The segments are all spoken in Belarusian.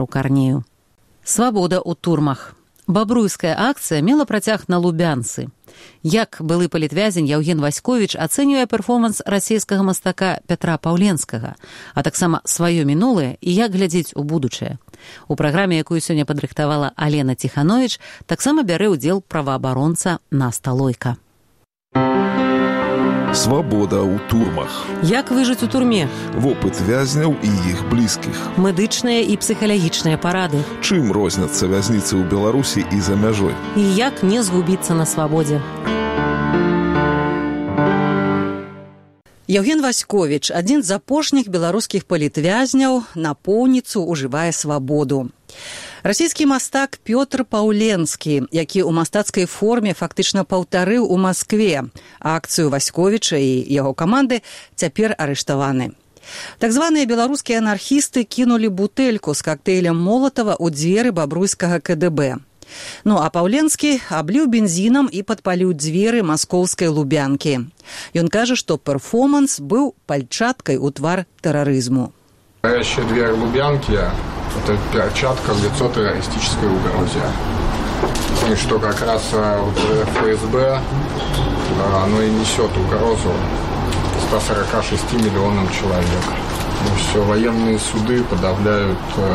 у Карнею. Свабода ў турмах. Бабруйская акцыя мела працяг на Лубянцы. Як былы палітвязень Яўген Васьковіч ацэньвае перформанс расійскага мастака Пятра Паўленскага, а таксама сваё мінулае і як глядзець у будучае. У праграме, якую сёння падрыхтавала Алена Ціхановіч, таксама бярэ ўдзел праваабаронца Наста Лойка. Свабода ў турмах. Як выжыць у турме? Вопыт вязняў і іх блізкіх. Медычныя і псіхалагічныя парады. Чым розняцца вязніцы ў Беларусі і за мяжой? І як не згубіцца на свабодзе? Яўген Васьковіч, адзін з апошніх беларускіх палітвязняў, напоўніцу ўжывае свабоду. Расійскі мастак Пётр Паўленскі, які ў мастацкай форме фактычна паўтарыў у Маскве акцыю Васьковіча і яго каманды, цяпер арыштаваны. Так званыя беларускія анархісты кінулі бутэльку з кактэйлем Молатава ў дзверы бабруйскага КДБ. Ну а Паўленскі абліў бензінам і падпаліў дзверы маскоўскай Лубянкі. Ён кажа, што перформанс быў пальчаткай у твар тэрарызму. Горящая дверь Лубянки – это перчатка в лицо террористической угрозе. И что как раз вот ФСБ, оно и несет угрозу 146 миллионам человек. И все, военные суды подавляют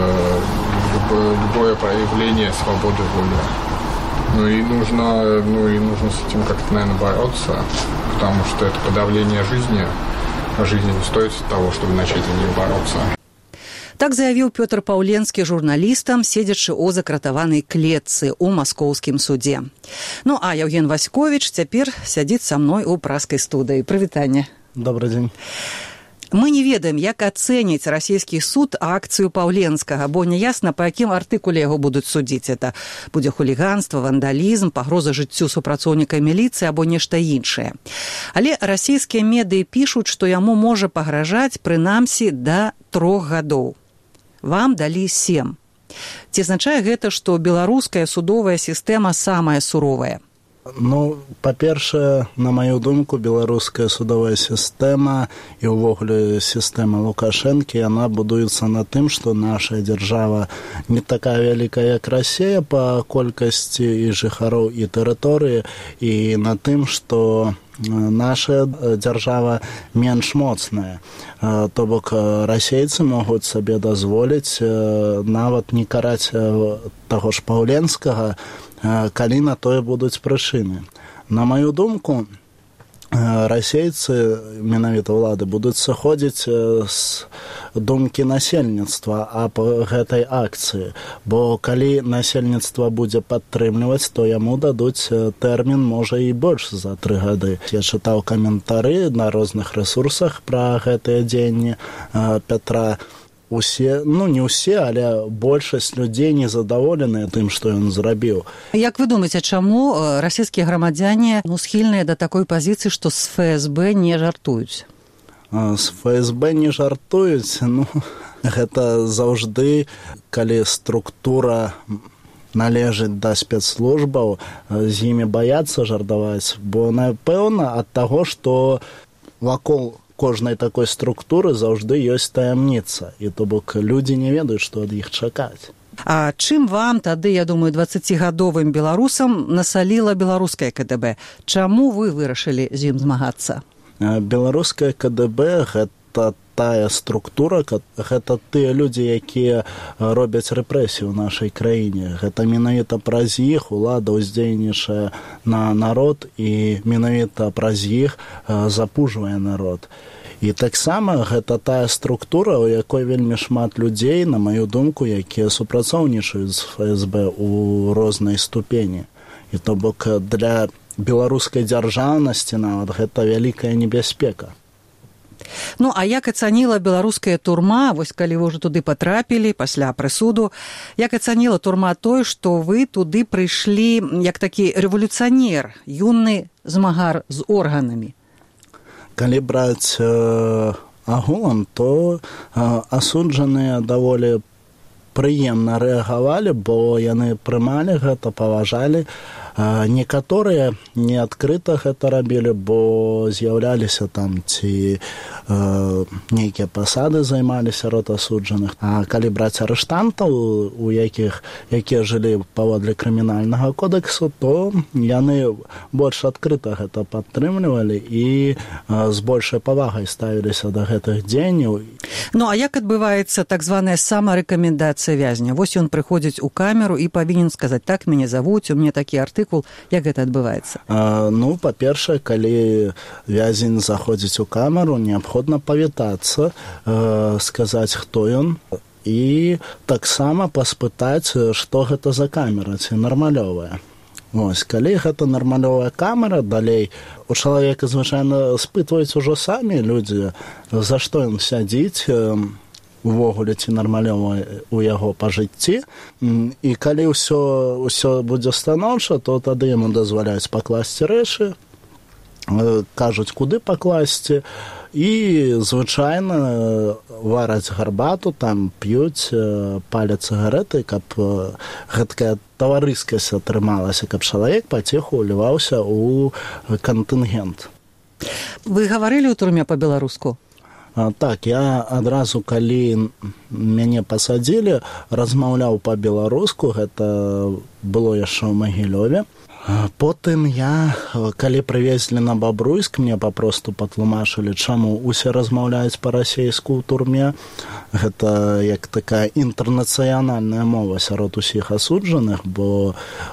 любое проявление свободы воли. И нужно с этим как-то, наверное, бороться, потому что это подавление жизни, а жизни не стоит того, чтобы начать за нее бороться. Так заявіў Пётр Паўленскі журналістам, седзячы ў закратаванай клетцы ў маскоўскім судзе. Ну а Яўген Васьковіч цяпер сядзіць са мной у праскай студыі. Прывітанне. Добрый дзень. Мы не ведаем, як ацэніць расійскі суд акцыю Паўленскага, бо няясна, па якім артыкуле яго будуць судзіць. Это будзе хуліганства, вандалізм, пагроза жыццю супрацоўніка міліцыі або нешта іншае. Але расійскія медыі пішуць, што яму можа пагражаць прынамсі да 3 гадоў. Вам далі 7. Ці азначае гэта, што беларуская судовая сістэма самая суровая? Ну, па-першае, на маю думку, беларуская судовая сістэма і ўвогуле сістэма Лукашэнкі, яна будуецца на тым, што наша дзяржава не такая вялікая, як Расія па колькасці і жыхароў і тэрыторыі, і на тым, што наша дзяржава менш моцная. То бок расейцы могуць сабе дазволіць нават не караць таго ж Паўленскага, калі на тое будуць прычыны. На маю думку, расейцы, менавіта ўлады, будуць сыходзіць з думкі насельніцтва аб гэтай акцыі, бо калі насельніцтва будзе падтрымліваць, то яму дадуць тэрмін, можа, і больш за 3 гады. Я чытаў каментары на розных рэсурсах пра гэтыя дзеянні Пятра. Усе, ну не ўсе, але большасць людзей незадаволеныя тым, што ён зрабіў. Як вы думаеце, чаму расійскія грамадзяне схільныя да такой пазіцыі, што з ФСБ не жартуюць? З ФСБ не жартуюць, ну, гэта заўжды, калі структура належыць да спецслужбаў, з імі баяцца жартаваць, бо, напэўна, ад таго, што вакол кожнай такой структуры заўжды ёсць таямніца, і то бок людзі не ведаюць, што ад іх чакаць. А чым вам тады, я думаю, 20-гадовым беларусам насаліла беларускае КДБ? Чаму вы вырашылі з ім змагацца? Беларускае КДБ – гэта тая структура, гэта тыя людзі, якія робяць рэпрэсію ў нашай краіне. Гэта менавіта праз іх улада ўздзейнічае на народ і менавіта праз іх запужвае народ. І таксама гэта тая структура, у якой вельмі шмат людзей, на маю думку, якія супрацоўнічаюць з ФСБ у рознай ступені. І то бок для беларускай дзяржаўнасці нават гэта вялікая небяспека. Ну, а як ацаніла беларуская турма, вось калі вы ўжо туды патрапілі пасля прысуду, як ацаніла турма той, што вы туды прыйшлі як такі рэвалюцыянер, юны змагар з органамі? Калі браць агулам, то асуджаныя даволі прыемна рэагавалі, бо яны прымалі гэта, паважалі Некаторыя не адкрыта гэта рабілі, бо з'яўляліся там ці нейкія пасады займалі сярод асуджаных. А калі браць арыштантаў, якія жылі паводле крымінальнага кодексу, то яны больш адкрыта гэта падтрымлівалі і з большай павагай ставіліся да гэтых дзеянняў. Ну, а як адбываецца так званая самарэкамендацыя вязня? Вось ён прыходзіць у камеру і павінен сказаць: так, мяне завуць, у мяне такі артыкул. Як гэта адбываецца? Ну, па-першае, калі вязень заходзіць у камеру, неабходна павітацца, сказаць, хто ён, і таксама паспытаць, што гэта за камера, ці нармалёвая. Ось, калі гэта нармалёвая камера, далей у чалавека звычайна спытваюць ужо самі людзі, за што ён сядзіць, увогуле ці нармалёва у яго па жыцці, і калі ўсё будзе станоўча, то тады яму дазваляюць пакласці рэчы, кажуць, куды пакласці, і звычайна вараць гарбату, там п'юць, паляць цыгарэты, каб гэткая таварыскасць атрымалася, каб чалавек паціху ўліваўся ў кантынгент. Вы гаварылі ў турме па-беларуску? Так, я адразу, калі мяне пасадзілі, размаўляў па-беларуску, гэта было яшчэ ў Магілёве. Потым калі прывезлі на Бабруйск, мне папросту патлумачылі, чаму усе размаўляюць па-расейску ў турме. Гэта як такая інтэрнацыянальная мова сярод усіх асуджаных, бо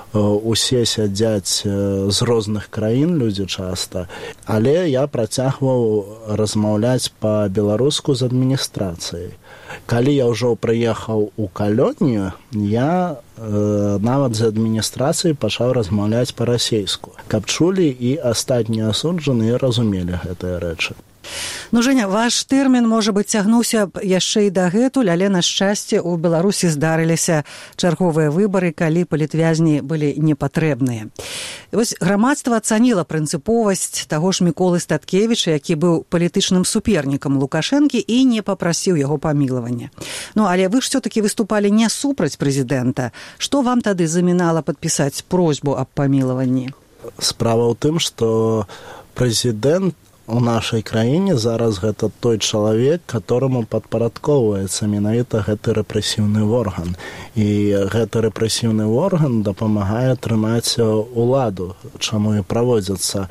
усе сядзяць з розных краін, людзі часта. Але я працягваў размаўляць па-беларуску з адміністрацыяй. Калі я ўжо прыехаў у калонію, я нават з адміністрацыяй пачаў размаўляць па-расейску, каб чулі і астатнія асуджаныя разумелі гэтыя рэчы. Ну, Женя, ваш тэрмін, можа быць, цягнуўся яшчэ і дагэтуль, але, на шчасце, у Беларусі здарыліся чарговыя выбары, калі палітвязні былі непатрэбныя. Вось грамадства ацаніла прынцыповасць таго ж Міколы Статкевіча, які быў палітычным супернікам Лукашэнкі і не папрасіў яго памілавання. Ну, але вы ж всё-таки выступалі не супраць прэзідэнта. Што вам тады замінала падпісаць просьбу аб памілаванні? Справа ў тым, што прэзідэнт у нашай краіне зараз гэта той чалавек, которому падпарадкоўваецца менавіта гэты рэпрэсіўны орган. І гэты рэпрэсіўны орган дапамагае трымаць уладу, чаму і праводзяцца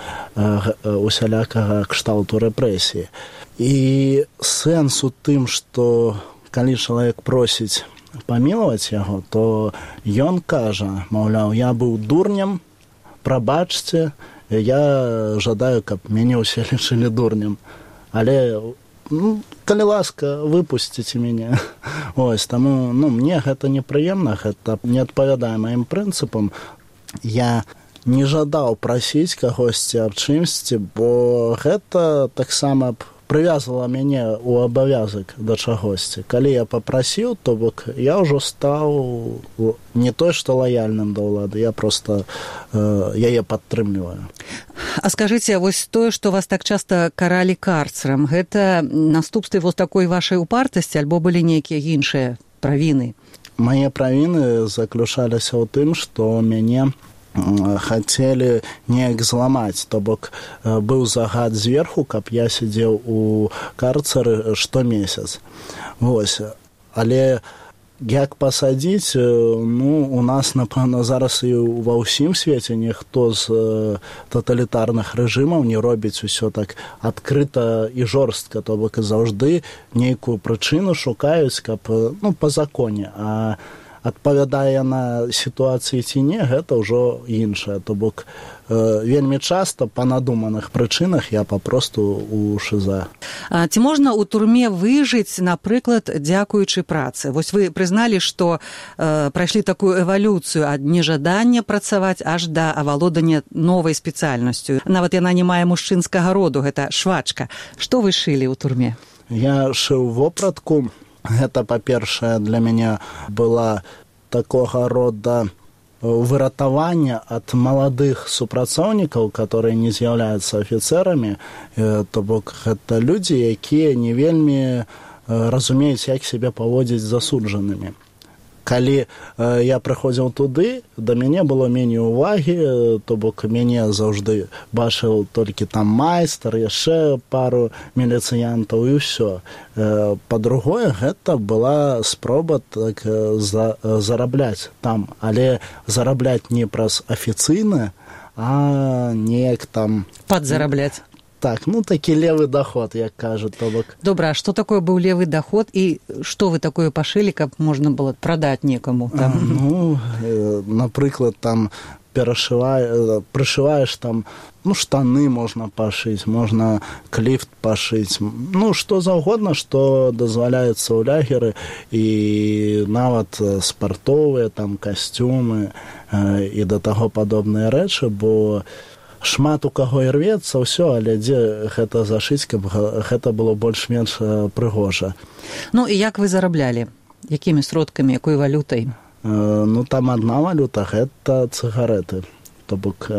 усялякага кшталту рэпрэсіі. І сэнс у тым, што калі чалавек просіць памілаваць яго, то ён кажа, маўляў, я быў дурнем, прабачце, я жадаю, каб мяне ўсе лічылі дурнем. Але, калі ласка, выпусціце мяне. Ось, таму, мне гэта непрыемна, гэта не адпавядае маім прынцыпам. Я не жадаў прасіць кагосьці аб чымсьці, бо гэта таксама прывязала мяне ў абавязак да чагосьці. Калі я папрасіў, то бок я ўжо стаў не той, што лаяльным да ўлады, я проста яе падтрымліваю. А скажыце, вось тое, што вас так часта каралі карцерам, гэта наступствы вось такой вашай упартасці, альбо былі нейкія іншыя правіны? Мае правіны заключаліся ў тым, што мяне хацелі неяк зламаць, то бок быў загад зверху, каб я сидзеў у карцары штомесяц. Вось. Але як пасадзіць, у нас, напэўна, зараз і ва ўсім свеце ніхто з таталітарных рэжымаў не робіць усё так адкрыта і жорстка, то бок заўжды нейкую прычыну шукаюць, каб, па законе, а адпавядае на сітуацыі ці не, гэта ўжо іншае. То бок вельмі часта па надуманых прычынах я папросту у ШЗ. Ці можна ў турме выжыць, напрыклад, дзякуючы працы? Вось вы прызналі, што прайшлі такую эвалюцыю ад нежадання працаваць аж да авалодання новай спецыяльнасцю. Нават яна не мае мужчынскага роду, гэта швачка. Што вы шылі ў турме? Я шыў вопратку. Гэта, па-першае, для мяне была такога рода выратавання ад маладых супрацоўнікаў, которые не з'яўляюцца афіцэрамі, то бок гэта людзі, якія не вельмі разумеюць, як сябе паводзіць з засуджанымі. калі я прыходзіў туды, да мяне было меней увагі, то бок мяне заўжды бачыў толькі там майстар, яшчэ пару міліцыянтаў і ўсё. Па-другое, гэта была спроба так зарабляць там, але зарабляць не праз афіцыйна, а неяк там... Падзарабляць. Так, ну такі левы доход, як кажуць, то бок. Добра, а што такое быў левы доход і што вы такое пашылі, каб можна было прадаць некаму там? Ну, напрыклад, там прышываеш там, ну, штаны можна пашыць, можна кліфт пашыць, ну, што заўгодна, што дазваляецца ў лагеры, і нават спартовыя там касцюмы і да таго падобныя рэчы, бо шмат у каго і рвецца ўсё, але дзе гэта зашыць, каб гэта было больш-менш прыгожа. Ну і як вы зараблялі? Якімі сродкамі, якой валютай? Ну там адна валюта, гэта цыгарэты. То бок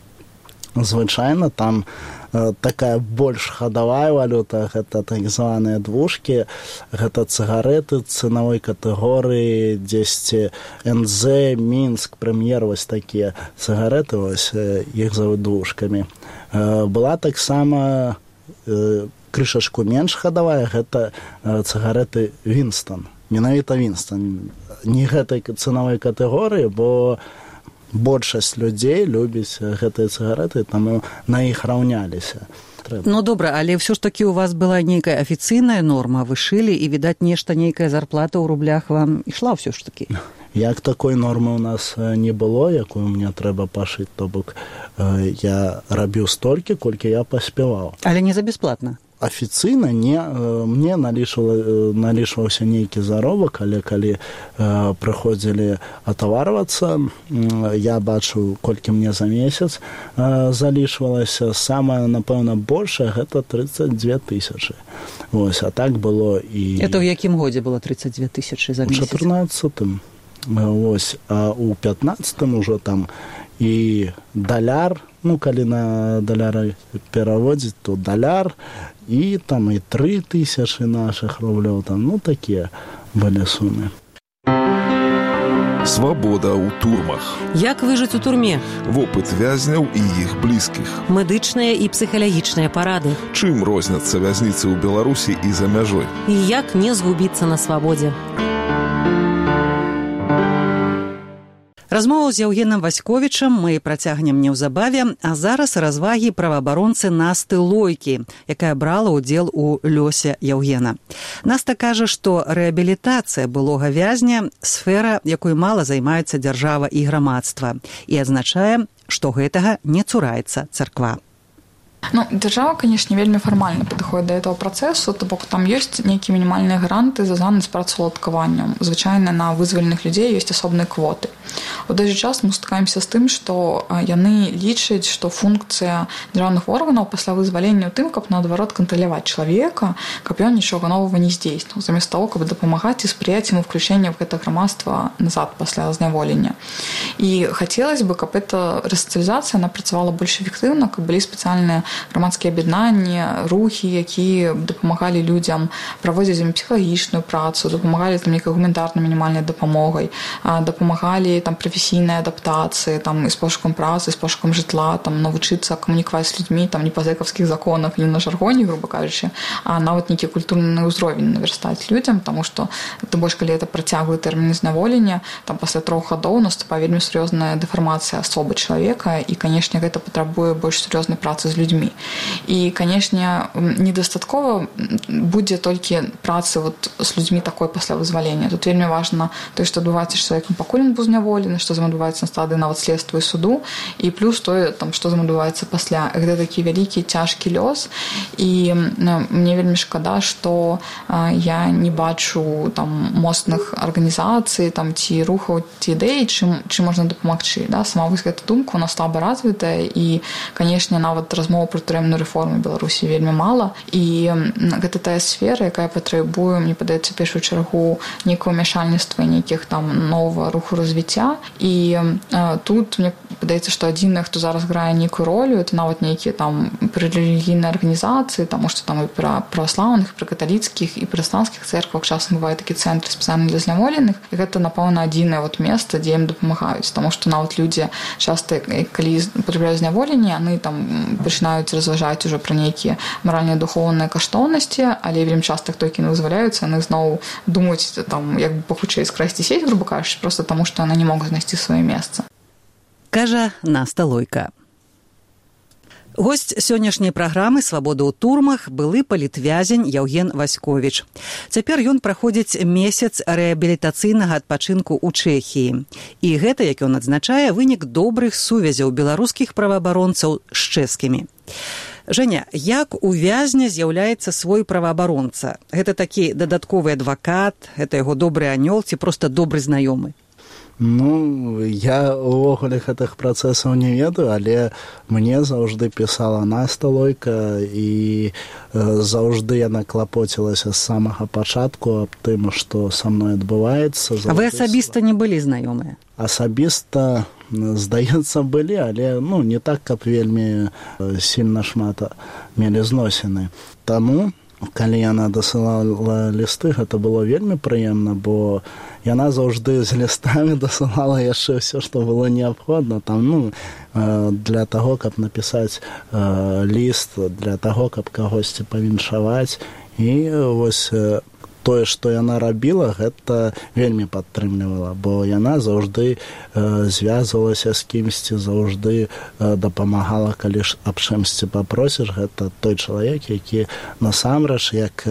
звычайна там такая больш хадавая валюта, гэта так званыя двушкі, гэта цыгарэты цэнавой катэгорыі, дзесьці НЗ, Мінск, Прэм'ер, вось такія цыгарэты, вось іх завуць двушкамі. Была таксама крышачку менш хадавая, гэта цыгарэты Вінстон, менавіта Вінстон, не гэтай цэнавой катэгорыі, бо большасць людзей любіць гэтыя цыгарэты, таму на іх раўняліся. Ну, добра, але ўсё ж такі у вас была нейкая афіцыйная норма, вы шылі, і, відаць, нешта, нейкая зарплата ў рублях вам ішла ўсё ж такі? Як такой нормы ў нас не было, якую мне трэба пашыць, то бок я рабіў столькі, колькі я паспяваў. Але не за бясплатна? Афіцыйна мне налічваўся нейкі заробак, але калі прыходзілі атаварвацца, я бачыў, колькі мне за месяц залічвалася. Самае, напэўна, большае, гэта 32 тысячы. Вось, а так было і... Это ў якім годзе было 32 тысячы за месяц? У 14-м. Вось, а ў 15-м ужо там і даляр, ну, калі на даляры пераводзіць, то даляр, і там і 3 тысячы нашых рублёў, там, ну, такія былі сумы. Свабода ў турмах. Як выжыць у турме? Вопыт вязняў і іх блізкіх. Медычныя і псіхалагічныя парады. Чым розняцца вязніцы ў Беларусі і за мяжой? І як не згубіцца на свабодзе? Размову з Яўгенам Васьковічам мы працягнем неўзабаве, а зараз развагі праваабаронцы Насты Лойкі, якая брала ўдзел у лёсе Яўгена. Наста кажа, што рэабілітацыя былога вязня – сфера, якой мала займаецца дзяржава і грамадства, і адзначае, што гэтага не цураецца царква. Ну, держава, конечно, вельмі фармальна падыходзіць да этого працэсу, то бок там ёсць нейкія мінімальныя гранты звязаны з працаўладкаваннем. Звычайна на вызваленых людзей ёсць асобныя квоты. У той жа час мы стыкаемся з тым, што яны лічаць, што функцыя дзяржаўных органаў пасля вызвалення ў тым, каб наадварот кантраляваць чалавека, каб ён нічога новага не здзейсніў, замест таго, каб дапамагаць і спрыяць яму ўключэння в гэта грамадства назад пасля зняволення. І хацелось бы, каб эта рэсацыялізацыя працавала больш эфектыўна, каб былі спецыяльныя грамадскія аб'яднанні, рухі, якія дапамагалі людзям праводзіць ім псіхалагічную працу, дапамагалі там нейкай гуманітарнай мінімальнай дапамогай, дапамагалі там прафесійнай адаптацыі, там і з пошукам працы, з пошукам жытла, там навучыцца камунікаваць з людзьмі, там не па зэкаўскіх законах, не на жаргоне, грубо кажучы, а нават нейкі культурны ўзровень навярстаць людзям, таму што тым больш калі это працяглы тэрмін зняволення, там пасля 3 гадоў наступае вельмі сур'ёзная дэфармацыя асобы чалавека, і, канешне, гэта патрабуе больш сур'ёзнай працы з людзьмі. І, канешне, недастаткова будзе толькі працы вот з людзьмі такой пасля вызвалення. Тут вельмі важна тое, што адбываецца з чалавекам, пакуль ён быў зняволены, што з ім адбываецца на стадыі нават следства і суду, і плюс тое, там, што з ім адбываецца пасля. Гэта такі вялікі, цяжкі лёс, і мне вельмі шкада, што я не бачу там моцных арганізацый, там, ці рухаў, ці ідэй, чым можна дапамагчы. Да? Сама вось гэта думка у нас слаба развітая, і, канешне, нават размова про турэмную рэформу Беларусі вельмі мала, і гэта тая сфера, якая патрабуе, мне падаецца, першую чаргу нейкае ўмяшальніцтва, нейкіх там новага руху развіцця, і тут мне падаецца, што адзінае, хто зараз грае нейкую ролю, это нават нейкія там прырэлігійныя арганізацыі, таму што там і пра праваслаўных, пры каталіцкіх і пратэстанцкіх цэрквах часам бывае такі цэнтры спецыяльна для зняволеных, і гэта, напэўна, адзінае месца, дзе ім дапамагаюць, таму што нават людзі часта, калі патрапляюць зняволенне, яны там пачынаюць разважаць ужо пра нейкія маральныя духоўныя каштоўнасці, але вельмі часта, хто які не вызваляюцца, яны зноў думаюць, там, як бы пахутчэй скрасці сеть, грубо кажучы, просто таму што яны не могуць знайсці сваё месца. Кажа Наста Лойка. Госць сённяшняй праграмы «Свабода ў турмах» былы палітвязень Яўген Васьковіч. Цяпер ён праходзіць месяц рэабілітацыйнага адпачынку ў Чэхіі. І гэта, як ён адзначае, вынік добрых сувязяў беларускіх праваабаронцаў з чэшскімі. Женя, як у вязня з'яўляецца свой праваабаронца? Гэта такі дадатковы адвакат, гэта яго добры анёл ці проста добры знаёмы? Ну, я увогуле гэтых працэсаў не ведаю, але мне заўжды пісала Наста Лойка, і заўжды яна клапоцілася з самага пачатку аб тым, што са мной адбываецца. А вы асабіста не былі знаёмыя? Асабіста, здаецца, былі, але не так, каб вельмі сильна шмат мелі зносіны. Таму, калі яна дасылала лісты, гэта было вельмі прыемна, бо яна заўжды з лістамі дасылала яшчэ ўсё, што было неабходна. Там, для таго, каб напісаць ліст, для таго, каб кагосьці павіншаваць. І вось тое, што яна рабіла, гэта вельмі падтрымлівала, бо яна заўжды звязвалася з кімсьці, заўжды дапамагала, калі ж аб чымсьці папросіш. Гэта той чалавек, які насамрэч як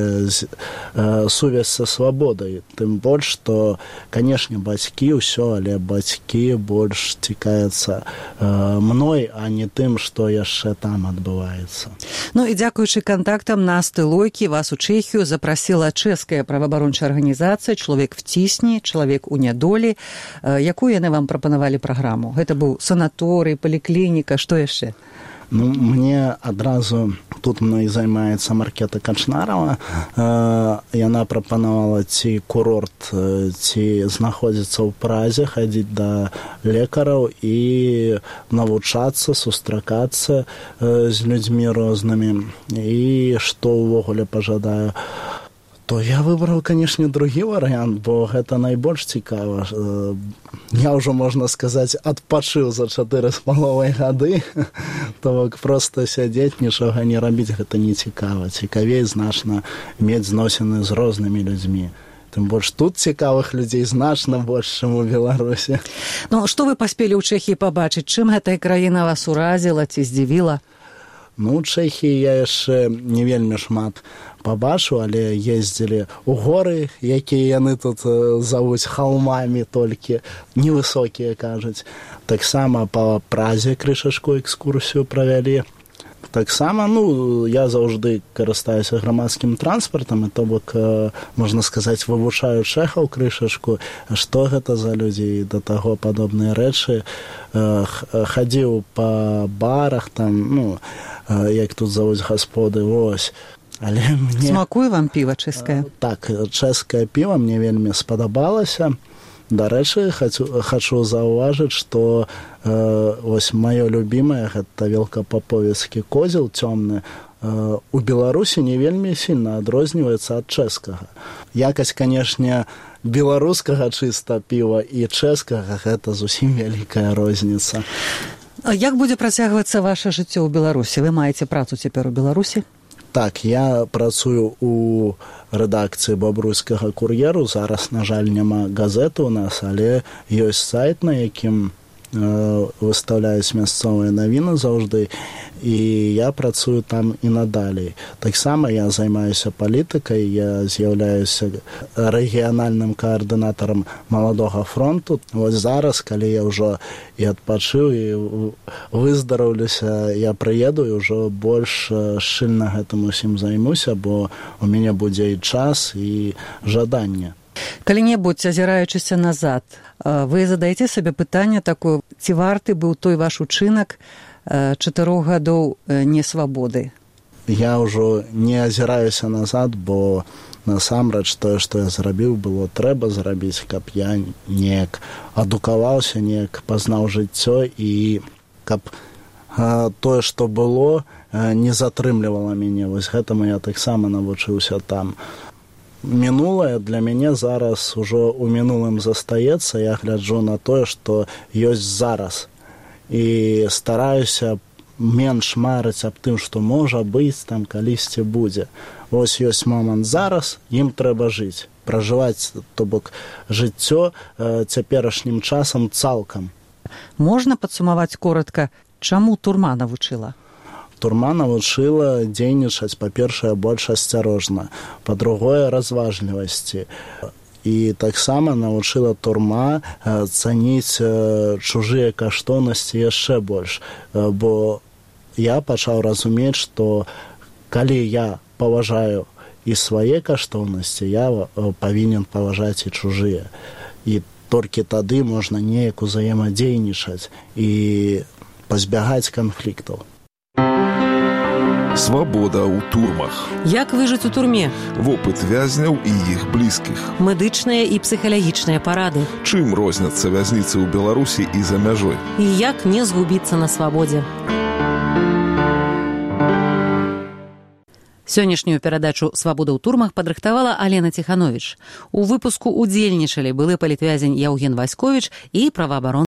сувязь са свабодай. Тым больш, што, канешне, бацькі ўсё, але бацькі больш цікавяцца мной, а не тым, што яшчэ там адбываецца. Ну і дзякуючы кантактам Насты Лойкі вас у Чэхію запрасіла чэшская праваабарончая арганізацыя «Чалавек в цісні», «Чалавек у нядолі». Якую яны вам прапанавалі праграму? Гэта быў санаторый, паліклініка, што яшчэ? Мне адразу тут мной займаецца Маркета Качнарова. Яна прапанавала ці курорт, ці знаходзіцца ў Празе, хадзіць да лекараў і навучацца, сустракацца з людзьмі рознымі. І што ўвогуле пажадаю, то я выбраў, канешне, другі варыянт, бо гэта найбольш цікава. Я ўжо, можна сказаць, адпачыў за 4,5 гады. То бок проста сядзець, нічога не рабіць, гэта не цікава. Цікавей значна мець зносіны з рознымі людзьмі. Тым больш тут цікавых людзей значна больш, чым у Беларусі. Ну, што вы паспелі ў Чэхіі пабачыць? Чым гэтая краіна вас уразіла ці здзівіла? Ну, у Чэхіі я яшчэ не вельмі шмат пабачыў, але ездзілі ў горы, якія яны тут завуць халмамі толькі, невысокія, кажуць. Таксама па Празе крышачку экскурсію правялі. Таксама, я заўжды карыстаюся грамадскім транспартам, і то бок, можна сказаць, вывучаю чэхаў крышачку, што гэта за людзі, да таго падобныя рэчы. Хадзіў па барах, там, як тут завуць гасподы, вось. Але мне... Смакуе вам піва чэшскае? Так, чэшскае піва мне вельмі спадабалася. Дарэчы, хачу заўважыць, што вось маё любімае, гэта велкапаповецкі козел цёмны, у Беларусі не вельмі сильна адрозніваецца ад чэшскага. Якасць, канешне, беларускага чыста піва і чэшскага, гэта зусім вялікая розніца. А як будзе працягвацца ваша жыццё ў Беларусі? Вы маеце працу цяпер у Беларусі? Так, я працую у рэдакцыі бабруйскага кур'еру. Зараз, на жаль, няма газеты ў нас, але ёсць сайт, на якім выстаўляюць мясцовыя навіны заўжды, і я працую там і надалей. Таксама я займаюся палітыкай, я з'яўляюся рэгіянальным каардынатарам Маладога фронту. Вось зараз, калі я ўжо і адпачыў, і выздараўлюся, я прыеду і ўжо больш шчыльна гэтым усім займуся, бо у мяне будзе і час, і жаданне. Калі-небудзь, азіраючыся назад, вы задаеце сабе пытанне такое, ці варты быў той ваш учынак 4 гадоў несвабоды? Я ўжо не азіраюся назад, бо насамрэч тое, што я зрабіў, было трэба зрабіць, каб я неяк адукаваўся, неяк пазнаў жыццё і каб тое, што было, не затрымлівала мяне. Вось гэтаму я таксама навучыўся там. Мінулае для мяне зараз ужо ў мінулым застаецца. Я гляджу на тое, што ёсць зараз. І стараюся менш марыць аб тым, што можа быць, там калісьці будзе. Вось ёсць момант зараз, ім трэба жыць. Пражываць, то бок, жыццё цяперашнім часам цалкам. Можна падсумаваць коротка, чаму турма навучыла? Турма навучыла дзейнічаць, па-першае, больш асцярожна, па-другое, разважлівасці. І таксама навучыла турма цаніць чужыя каштоўнасці яшчэ больш. Бо я пачаў разумець, што калі я паважаю і свае каштоўнасці, я павінен паважаць і чужыя. І толькі тады можна неяк узаемадзейнічаць і пазбягаць канфліктаў. Свабода ў турмах. Як выжыць у турме? Вопыт вязняў і іх блізкіх. Медычныя і псіхалагічныя парады. Чым розняцца вязніцы ў Беларусі і за мяжой? І як не згубіцца на свабодзе? Сённяшнюю перадачу «Свабода ў турмах» падрыхтавала Алена Ціхановіч. У выпуску удзельнічалі былы палітвязень Яўген Васьковіч і праваабаронцы